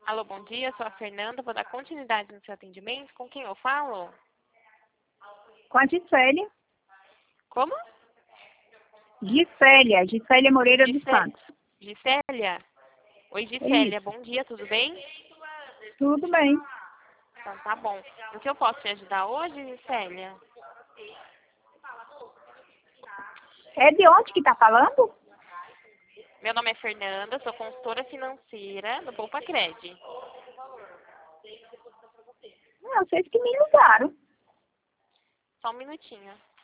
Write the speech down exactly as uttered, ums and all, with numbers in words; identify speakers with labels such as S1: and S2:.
S1: Alô, bom dia, sou a Fernanda, vou dar continuidade no seu atendimento. Com quem eu falo?
S2: Com a Gisélia.
S1: Como?
S2: Gisélia, Gisélia Moreira dos
S1: Gise...
S2: Santos.
S1: Gisélia? Oi, Gisélia,
S2: Isso,
S1: bom dia, tudo bem?
S2: tudo bem.
S1: Então tá bom. O que eu posso te ajudar hoje, Gisélia?
S2: É de onde que tá falando?
S1: Meu nome é Fernanda, sou consultora financeira do Poupa Cred.
S2: Não, vocês que me ligaram.
S1: Só um minutinho.